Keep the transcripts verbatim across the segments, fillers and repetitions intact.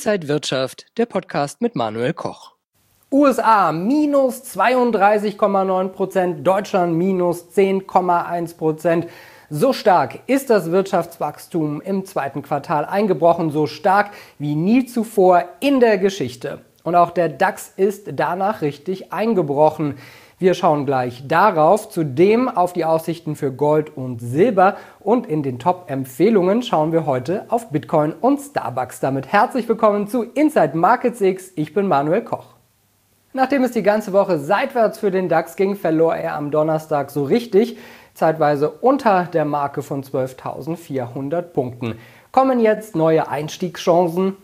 Inside Wirtschaft, der Podcast mit Manuel Koch. U S A minus zweiunddreißig Komma neun Prozent, Deutschland minus zehn Komma eins Prozent. So stark ist das Wirtschaftswachstum im zweiten Quartal eingebrochen, so stark wie nie zuvor in der Geschichte. Und auch der DAX ist danach richtig eingebrochen. Wir schauen gleich darauf, zudem auf die Aussichten für Gold und Silber und in den Top-Empfehlungen schauen wir heute auf Bitcoin und Starbucks. Damit herzlich willkommen zu Inside Markets X. Ich bin Manuel Koch. Nachdem es die ganze Woche seitwärts für den DAX ging, verlor er am Donnerstag so richtig, zeitweise unter der Marke von zwölftausendvierhundert Punkten. Kommen jetzt neue Einstiegschancen?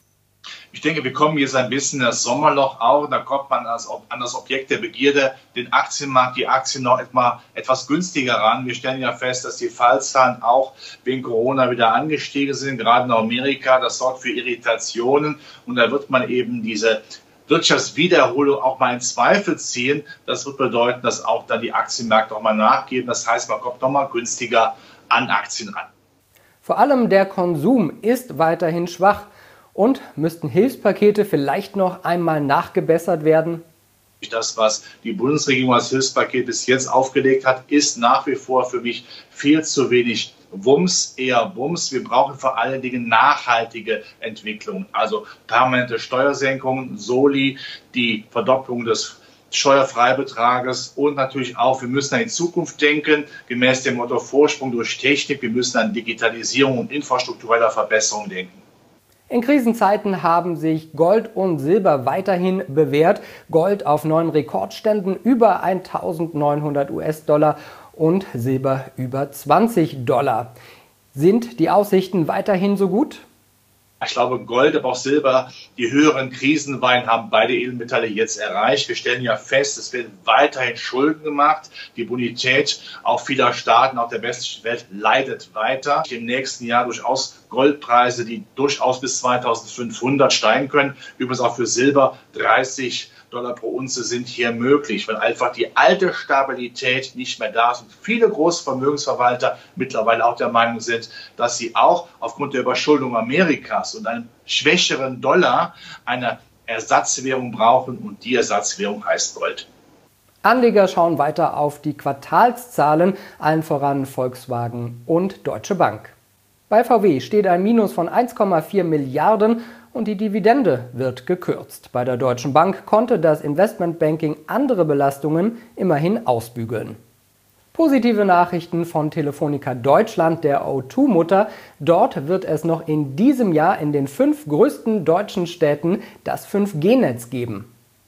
Ich denke, wir kommen jetzt ein bisschen in das Sommerloch auch. Da kommt man an das Objekt der Begierde, den Aktienmarkt, die Aktien noch etwa etwas günstiger ran. Wir stellen ja fest, dass die Fallzahlen auch wegen Corona wieder angestiegen sind, gerade in Amerika. Das sorgt für Irritationen und da wird man eben diese Wirtschaftswiederholung auch mal in Zweifel ziehen. Das wird bedeuten, dass auch dann die Aktienmärkte nochmal nachgeben. Das heißt, man kommt nochmal günstiger an Aktien ran. Vor allem der Konsum ist weiterhin schwach. Und müssten Hilfspakete vielleicht noch einmal nachgebessert werden? Das, was die Bundesregierung als Hilfspaket bis jetzt aufgelegt hat, ist nach wie vor für mich viel zu wenig Wumms, eher Bums. Wir brauchen vor allen Dingen nachhaltige Entwicklung, also permanente Steuersenkungen, Soli, die Verdopplung des Steuerfreibetrages und natürlich auch, wir müssen an die Zukunft denken, gemäß dem Motto Vorsprung durch Technik. Wir müssen an Digitalisierung und infrastruktureller Verbesserung denken. In Krisenzeiten haben sich Gold und Silber weiterhin bewährt. Gold auf neuen Rekordständen über eintausendneunhundert US-Dollar und Silber über zwanzig Dollar. Sind die Aussichten weiterhin so gut? Ich glaube, Gold, aber auch Silber, die höheren Krisenweinen haben beide Edelmetalle jetzt erreicht. Wir stellen ja fest, es werden weiterhin Schulden gemacht. Die Bonität auch vieler Staaten, auch der westlichen Welt, leidet weiter. Im nächsten Jahr durchaus Goldpreise, die durchaus bis zweitausendfünfhundert steigen können. Übrigens auch für Silber dreißig Dollar pro Unze sind hier möglich, weil einfach die alte Stabilität nicht mehr da ist und viele große Vermögensverwalter mittlerweile auch der Meinung sind, dass sie auch aufgrund der Überschuldung Amerikas und einem schwächeren Dollar eine Ersatzwährung brauchen und die Ersatzwährung heißt Gold. Anleger schauen weiter auf die Quartalszahlen, allen voran Volkswagen und Deutsche Bank. Bei V W steht ein Minus von eins Komma vier Milliarden und die Dividende wird gekürzt. Bei der Deutschen Bank konnte das Investmentbanking andere Belastungen immerhin ausbügeln. Positive Nachrichten von Telefonica Deutschland, der O zwei Mutter. Dort wird es noch in diesem Jahr in den fünf größten deutschen Städten das fünf G Netz geben.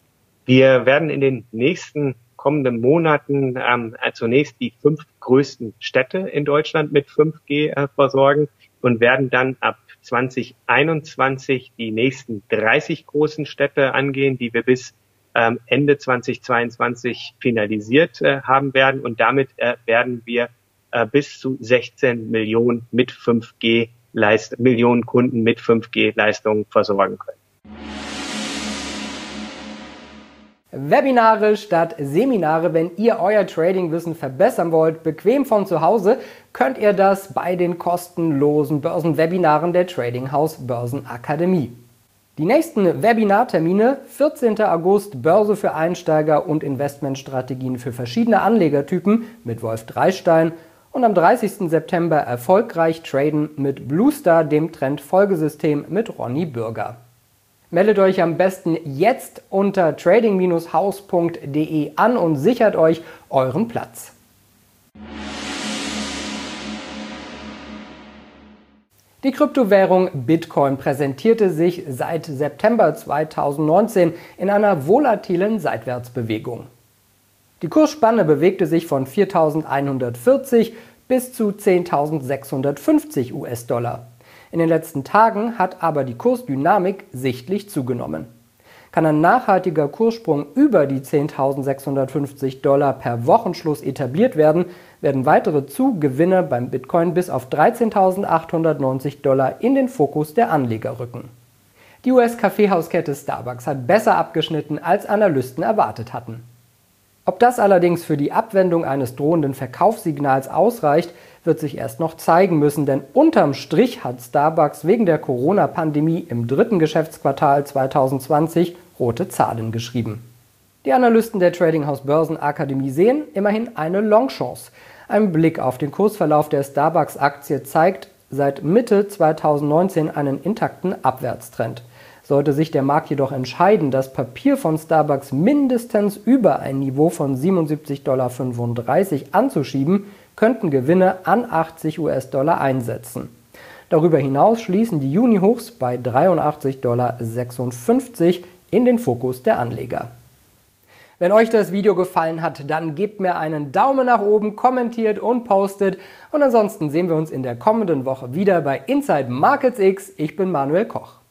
Wir werden in den nächsten kommenden Monaten ähm, zunächst die fünf größten Städte in Deutschland mit fünf G äh, versorgen und werden dann ab zwanzig einundzwanzig die nächsten dreißig großen Städte angehen, die wir bis ähm, Ende zweitausendzweiundzwanzig finalisiert äh, haben werden. Und damit äh, werden wir äh, bis zu sechzehn Millionen mit fünf G Leist- Millionen Kunden mit fünf G Leistungen versorgen können. Webinare statt Seminare. Wenn ihr euer Tradingwissen verbessern wollt, bequem von zu Hause, könnt ihr das bei den kostenlosen Börsenwebinaren der Trading House Börsenakademie. Die nächsten Webinartermine: vierzehnten August Börse für Einsteiger und Investmentstrategien für verschiedene Anlegertypen mit Wolf Dreistein und am dreißigsten September erfolgreich traden mit Bluestar, dem Trendfolgesystem mit Ronny Bürger. Meldet euch am besten jetzt unter trading Bindestrich haus Punkt de an und sichert euch euren Platz. Die Kryptowährung Bitcoin präsentierte sich seit September zweitausendneunzehn in einer volatilen Seitwärtsbewegung. Die Kursspanne bewegte sich von viertausendeinhundertvierzig bis zu zehntausendsechshundertfünfzig US-Dollar. In den letzten Tagen hat aber die Kursdynamik sichtlich zugenommen. Kann ein nachhaltiger Kurssprung über die zehntausendsechshundertfünfzig Dollar per Wochenschluss etabliert werden, werden weitere Zugewinne beim Bitcoin bis auf dreizehntausendachthundertneunzig Dollar in den Fokus der Anleger rücken. Die U S-Kaffeehauskette Starbucks hat besser abgeschnitten, als Analysten erwartet hatten. Ob das allerdings für die Abwendung eines drohenden Verkaufssignals ausreicht, wird sich erst noch zeigen müssen, denn unterm Strich hat Starbucks wegen der Corona-Pandemie im dritten Geschäftsquartal zweitausendzwanzig rote Zahlen geschrieben. Die Analysten der Tradinghaus Börsenakademie sehen immerhin eine Longchance. Ein Blick auf den Kursverlauf der Starbucks-Aktie zeigt seit Mitte zweitausendneunzehn einen intakten Abwärtstrend. Sollte sich der Markt jedoch entscheiden, das Papier von Starbucks mindestens über ein Niveau von siebenundsiebzig Komma fünfunddreißig Dollar anzuschieben, könnten Gewinne an achtzig US-Dollar einsetzen. Darüber hinaus schließen die Juni-Hochs bei dreiundachtzig Komma sechsundfünfzig Dollar in den Fokus der Anleger. Wenn euch das Video gefallen hat, dann gebt mir einen Daumen nach oben, kommentiert und postet. Und ansonsten sehen wir uns in der kommenden Woche wieder bei Inside Markets X. Ich bin Manuel Koch.